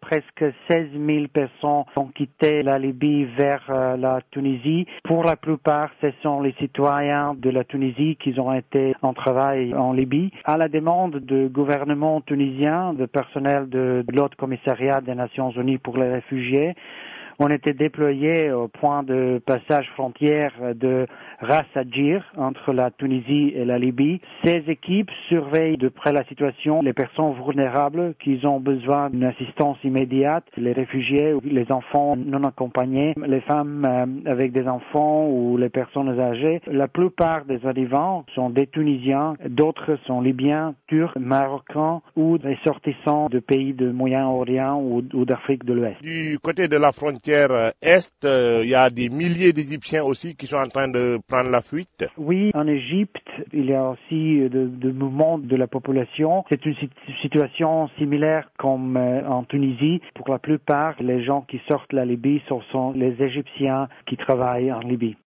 presque 16 000 personnes ont quitté la Libye vers la Tunisie. Pour la plupart, ce sont les citoyens de la Tunisie qui ont été en travail en Libye. À la demande du gouvernement tunisien, du personnel de l'Haut Commissariat des Nations Unies pour les réfugiés, on était déployés au point de passage frontière de Ras Adjir entre la Tunisie et la Libye. Ces équipes surveillent de près la situation, les personnes vulnérables qui ont besoin d'une assistance immédiate, les réfugiés, les enfants non accompagnés, les femmes avec des enfants ou les personnes âgées. La plupart des arrivants sont des Tunisiens, d'autres sont Libyens, Turcs, Marocains ou ressortissants de pays du Moyen-Orient ou d'Afrique de l'Ouest. Du côté de la frontière Est, il y a des milliers d'Égyptiens aussi qui sont en train de prendre la fuite. Oui, en Égypte, il y a aussi de mouvements de la population. C'est une situation similaire comme en Tunisie. Pour la plupart, les gens qui sortent de la Libye sont les Égyptiens qui travaillent en Libye.